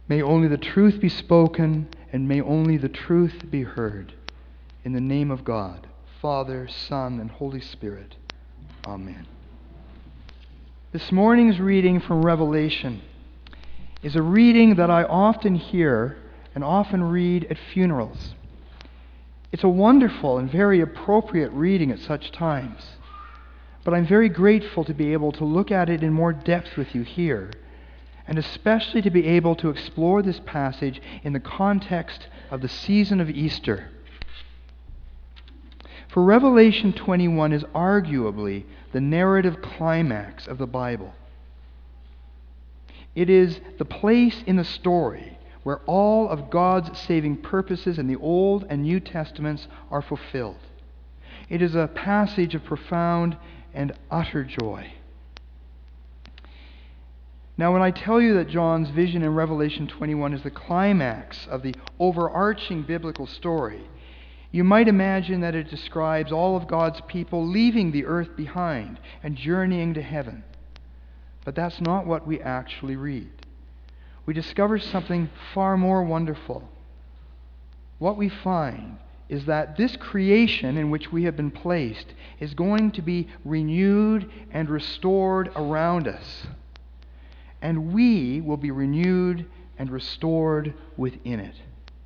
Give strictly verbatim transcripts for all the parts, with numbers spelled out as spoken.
May only the truth be spoken, and may only the truth be heard. In the name of God, Father, Son, and Holy Spirit. Amen. This morning's reading from Revelation is a reading that I often hear and often read at funerals. It's a wonderful and very appropriate reading at such times, but I'm very grateful to be able to look at it in more depth with you here, and especially to be able to explore this passage in the context of the season of Easter. For Revelation twenty-one is arguably the narrative climax of the Bible. It is the place in the story where all of God's saving purposes in the Old and New Testaments are fulfilled. It is a passage of profound and utter joy. Now, when I tell you that John's vision in Revelation twenty-one is the climax of the overarching biblical story, you might imagine that it describes all of God's people leaving the earth behind and journeying to heaven. But that's not what we actually read. We discover something far more wonderful. What we find is that this creation in which we have been placed is going to be renewed and restored around us. And we will be renewed and restored within it.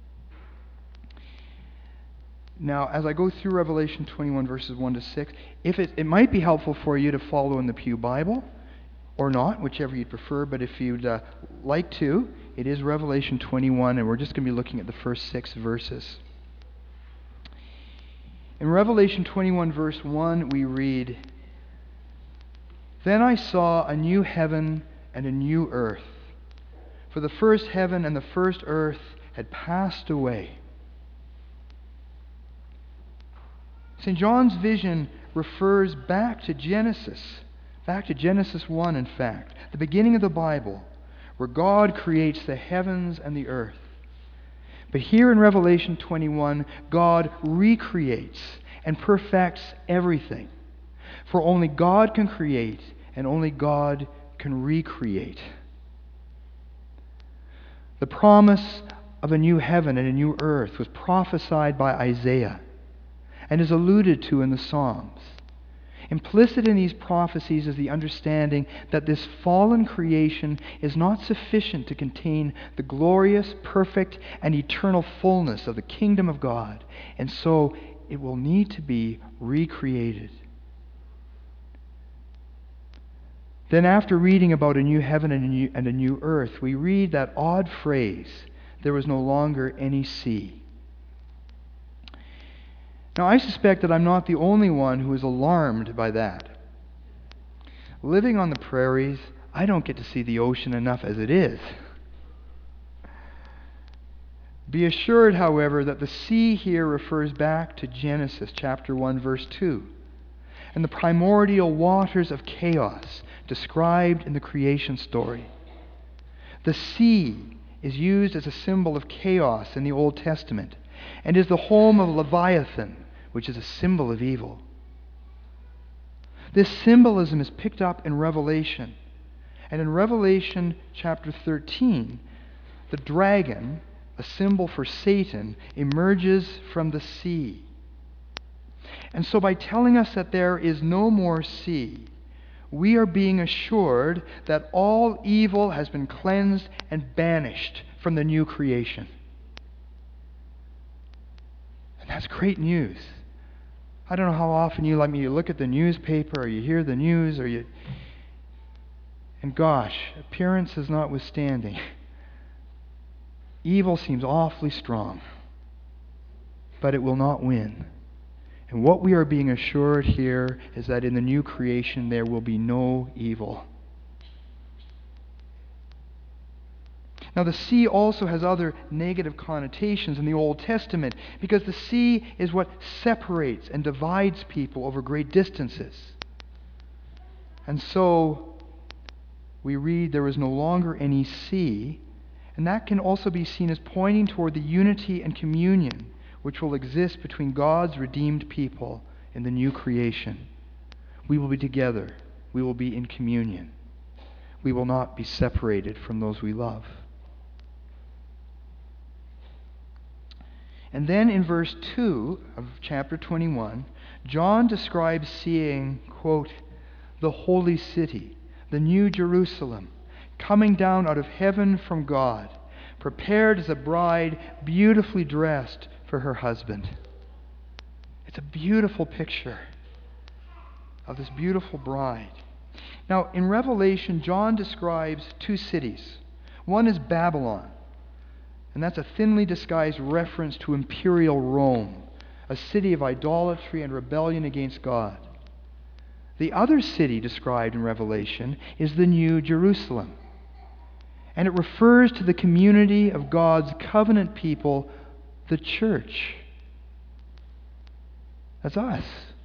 Now, as I go through Revelation twenty-one, verses one to six, if it, it might be helpful for you to follow in the Pew Bible, or not, whichever you'd prefer, but if you'd uh, like to, it is Revelation twenty-one, and we're just going to be looking at the first six verses. In Revelation twenty-one, verse one, we read, "Then I saw a new heaven and a new earth, for the first heaven and the first earth had passed away." Saint John's vision refers back to Genesis, back to Genesis one, in fact, the beginning of the Bible, where God creates the heavens and the earth. But here in Revelation twenty-one, God recreates and perfects everything. For only God can create, and only God can recreate. The promise of a new heaven and a new earth was prophesied by Isaiah and is alluded to in the Psalms. Implicit in these prophecies is the understanding that this fallen creation is not sufficient to contain the glorious, perfect, and eternal fullness of the kingdom of God, and so it will need to be recreated. Then, after reading about a new heaven and a new, and a new earth, we read that odd phrase, "There was no longer any sea." Now, I suspect that I'm not the only one who is alarmed by that. Living on the prairies, I don't get to see the ocean enough as it is. Be assured, however, that the sea here refers back to Genesis chapter one, verse two, and the primordial waters of chaos described in the creation story. The sea is used as a symbol of chaos in the Old Testament and is the home of Leviathan, which is a symbol of evil. This symbolism is picked up in Revelation. And in Revelation chapter thirteen, the dragon, a symbol for Satan, emerges from the sea. And so by telling us that there is no more sea, we are being assured that all evil has been cleansed and banished from the new creation. And that's great news. I don't know how often you like me, you look at the newspaper or you hear the news or you... And gosh, appearances notwithstanding, evil seems awfully strong, but it will not win. And what we are being assured here is that in the new creation there will be no evil. Now, the sea also has other negative connotations in the Old Testament because the sea is what separates and divides people over great distances. And so we read there is no longer any sea, and that can also be seen as pointing toward the unity and communion which will exist between God's redeemed people in the new creation. We will be together. We will be in communion. We will not be separated from those we love. And then in verse two of chapter twenty-one, John describes seeing, quote, the holy city, the new Jerusalem, coming down out of heaven from God, prepared as a bride beautifully dressed for her husband. It's a beautiful picture of this beautiful bride. Now, in Revelation, John describes two cities. One is Babylon, and that's a thinly disguised reference to imperial Rome, a city of idolatry and rebellion against God. The other city described in Revelation is the New Jerusalem, and it refers to the community of God's covenant people, the church. That's us,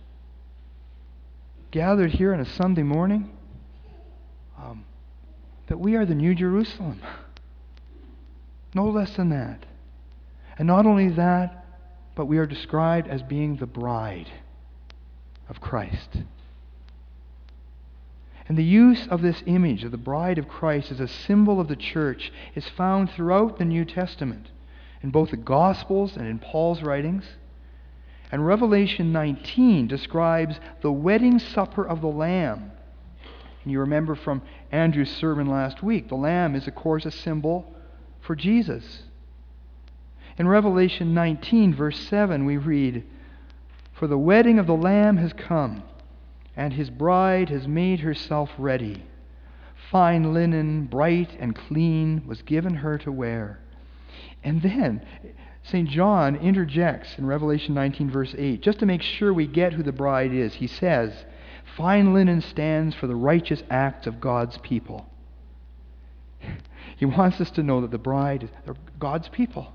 gathered here on a Sunday morning, um, that we are the New Jerusalem. No less than that. And not only that, but we are described as being the bride of Christ. And the use of this image of the bride of Christ as a symbol of the church is found throughout the New Testament, in both the Gospels and in Paul's writings. And Revelation nineteen describes the wedding supper of the Lamb. And you remember from Andrew's sermon last week, the Lamb is, of course, a symbol for Jesus. In Revelation nineteen, verse seven, we read, "For the wedding of the Lamb has come, and his bride has made herself ready. Fine linen, bright and clean, was given her to wear." And then Saint John interjects in Revelation nineteen, verse eight, just to make sure we get who the bride is. He says, "Fine linen stands for the righteous acts of God's people." He wants us to know that the bride is God's people.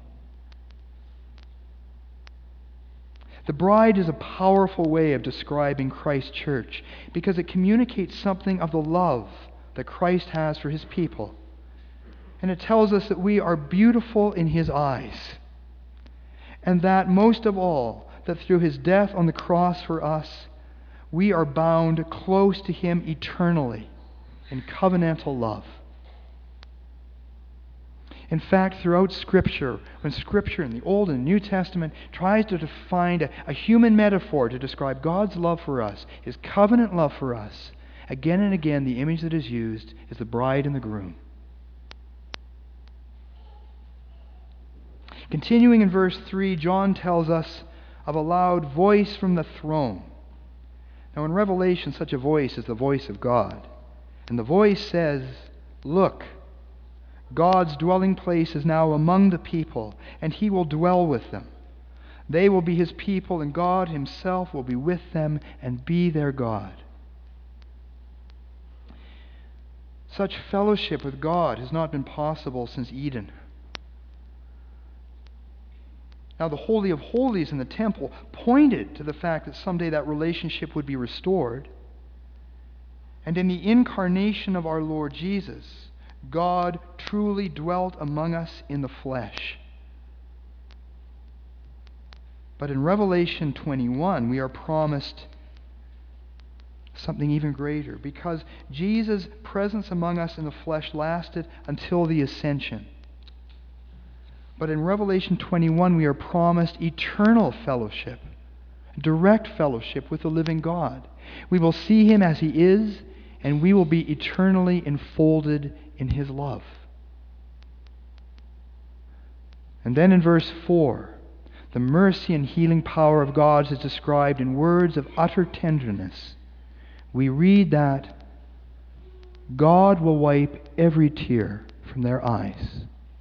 The bride is a powerful way of describing Christ's church because it communicates something of the love that Christ has for his people. And it tells us that we are beautiful in his eyes. And that, most of all, that through his death on the cross for us, we are bound close to him eternally in covenantal love. In fact, throughout Scripture, when Scripture in the Old and New Testament tries to find a, a human metaphor to describe God's love for us, his covenant love for us, again and again the image that is used is the bride and the groom. Continuing in verse three, John tells us of a loud voice from the throne. Now in Revelation, such a voice is the voice of God. And the voice says, "Look, God's dwelling place is now among the people, and he will dwell with them. They will be his people, and God himself will be with them and be their God." Such fellowship with God has not been possible since Eden. Now, the Holy of Holies in the temple pointed to the fact that someday that relationship would be restored. And in the incarnation of our Lord Jesus, God truly dwelt among us in the flesh. But in Revelation twenty-one, we are promised something even greater, because Jesus' presence among us in the flesh lasted until the ascension. But in Revelation twenty-one, we are promised eternal fellowship, direct fellowship with the living God. We will see him as he is, and we will be eternally enfolded in his love. And then in verse four, the mercy and healing power of God is described in words of utter tenderness. We read that God will wipe every tear from their eyes.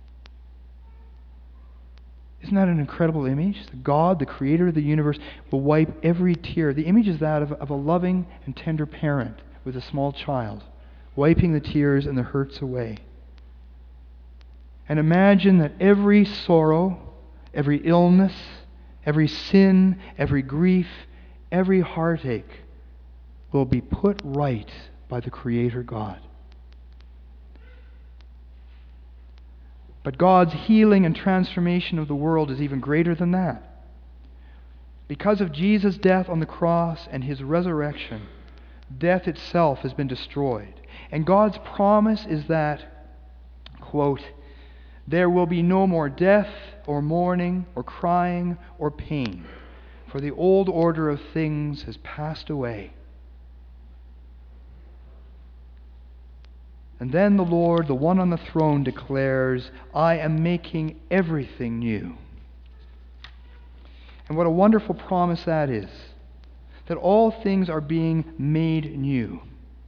Isn't that an incredible image? God, the creator of the universe, will wipe every tear. The image is that of, of a loving and tender parent with a small child, wiping the tears and the hurts away. And imagine that every sorrow, every illness, every sin, every grief, every heartache will be put right by the Creator God. But God's healing and transformation of the world is even greater than that. Because of Jesus' death on the cross and his resurrection, death itself has been destroyed. And God's promise is that, quote, "There will be no more death or mourning or crying or pain, for the old order of things has passed away. And then the Lord, the one on the throne, declares, I am making everything new. And what a wonderful promise that is, that all things are being made new.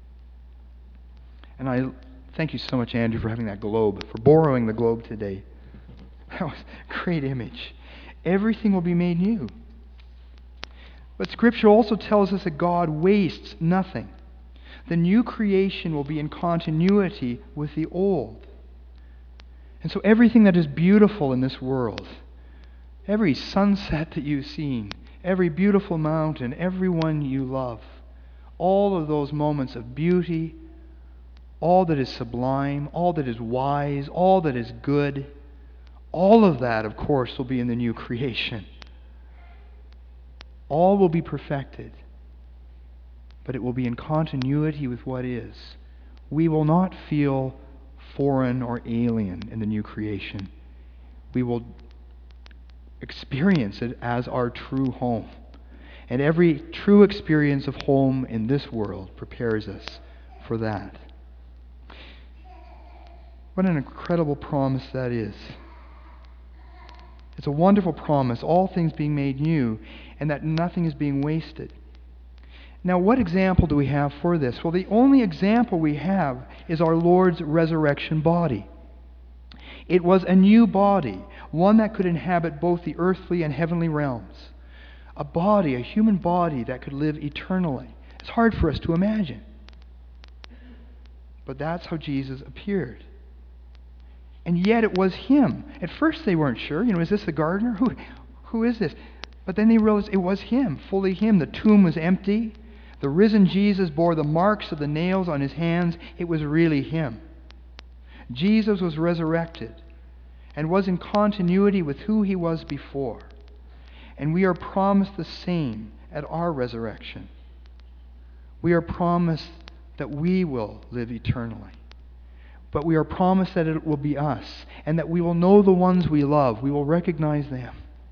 And I thank you so much, Andrew, for having that globe, for borrowing the globe today. That was a great image. Everything will be made new. But Scripture also tells us that God wastes nothing. The new creation will be in continuity with the old. And so everything that is beautiful in this world, every sunset that you've seen, every beautiful mountain, everyone you love, all of those moments of beauty, all that is sublime, all that is wise, all that is good, all of that, of course, will be in the new creation. All will be perfected, but it will be in continuity with what is. We will not feel foreign or alien in the new creation. We will experience it as our true home. And every true experience of home in this world prepares us for that. What an incredible promise that is. It's a wonderful promise, all things being made new, and that nothing is being wasted. Now, what example do we have for this? Well, the only example we have is our Lord's resurrection body. It was a new body, one that could inhabit both the earthly and heavenly realms. A body, a human body that could live eternally. It's hard for us to imagine. But that's how Jesus appeared. And yet it was Him. At first they weren't sure. You know, is this the gardener? Who, who is this? But then they realized it was Him, fully Him. The tomb was empty. The risen Jesus bore the marks of the nails on His hands. It was really Him. Jesus was resurrected and was in continuity with who He was before. And we are promised the same at our resurrection. We are promised that we will live eternally. But we are promised that it will be us, and that we will know the ones we love. We will recognize them.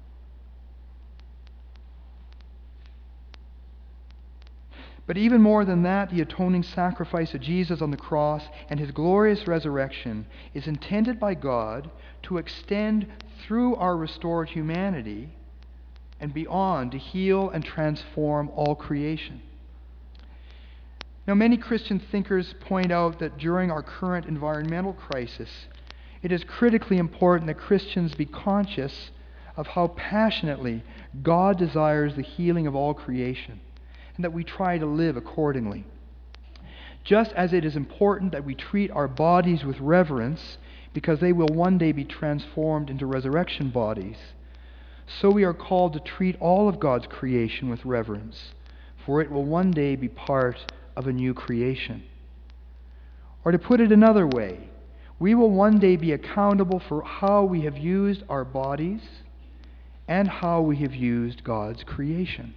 But even more than that, the atoning sacrifice of Jesus on the cross and His glorious resurrection is intended by God to extend through our restored humanity and beyond to heal and transform all creation. Now, many Christian thinkers point out that during our current environmental crisis, it is critically important that Christians be conscious of how passionately God desires the healing of all creation, and that we try to live accordingly. Just as it is important that we treat our bodies with reverence, because they will one day be transformed into resurrection bodies, so we are called to treat all of God's creation with reverence, for it will one day be part of a new creation. Or to put it another way, we will one day be accountable for how we have used our bodies and how we have used God's creation.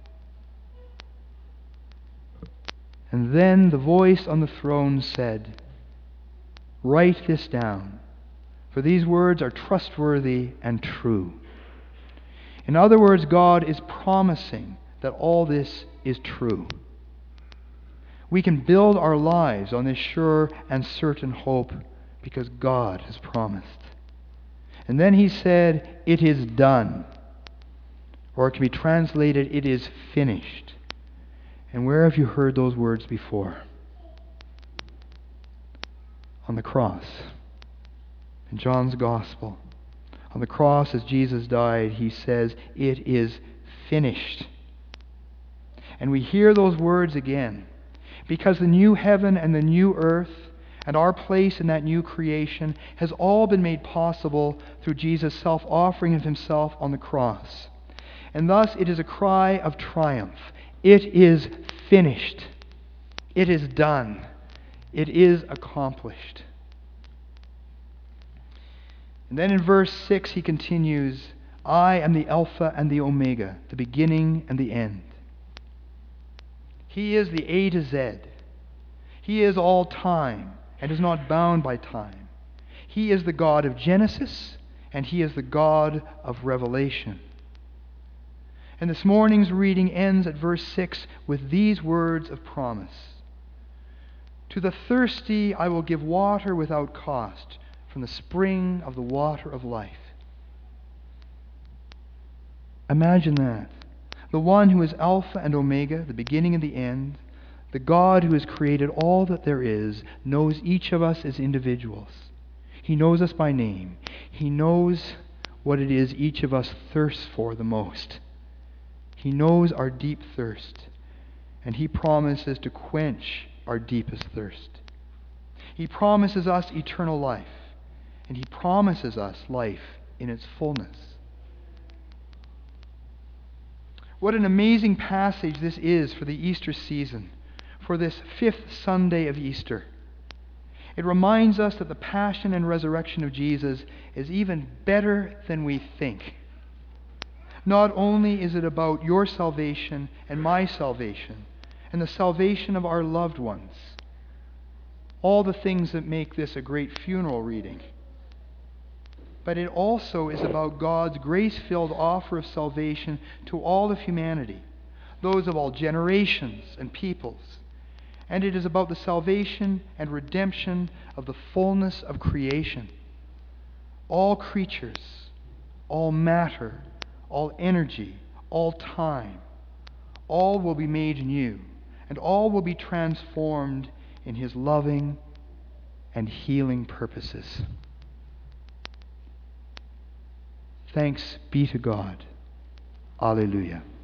And then the voice on the throne said, "Write this down, for these words are trustworthy and true." In other words, God is promising that all this is true. We can build our lives on this sure and certain hope because God has promised. And then He said, "It is done." Or it can be translated, "It is finished." And where have you heard those words before? On the cross. In John's Gospel. On the cross, as Jesus died, He says, "It is finished." And we hear those words again, because the new heaven and the new earth and our place in that new creation has all been made possible through Jesus' self-offering of Himself on the cross. And thus it is a cry of triumph. It is finished. It is done. It is accomplished. And then in verse six He continues, "I am the Alpha and the Omega, the beginning and the end." He is the A to Z. He is all time and is not bound by time. He is the God of Genesis and He is the God of revelation. And this morning's reading ends at verse six with these words of promise. To the thirsty I will give water without cost from the spring of the water of life. Imagine that. The one who is Alpha and Omega, the beginning and the end, the God who has created all that there is, knows each of us as individuals. He knows us by name. He knows what it is each of us thirsts for the most. He knows our deep thirst, and He promises to quench our deepest thirst. He promises us eternal life, and He promises us life in its fullness. What an amazing passage this is for the Easter season, for this fifth Sunday of Easter. It reminds us that the passion and resurrection of Jesus is even better than we think. Not only is it about your salvation and my salvation, and the salvation of our loved ones, all the things that make this a great funeral reading, but it also is about God's grace-filled offer of salvation to all of humanity, those of all generations and peoples. And it is about the salvation and redemption of the fullness of creation. All creatures, all matter, all energy, all time, all will be made new, and all will be transformed in His loving and healing purposes. Thanks be to God. Alleluia.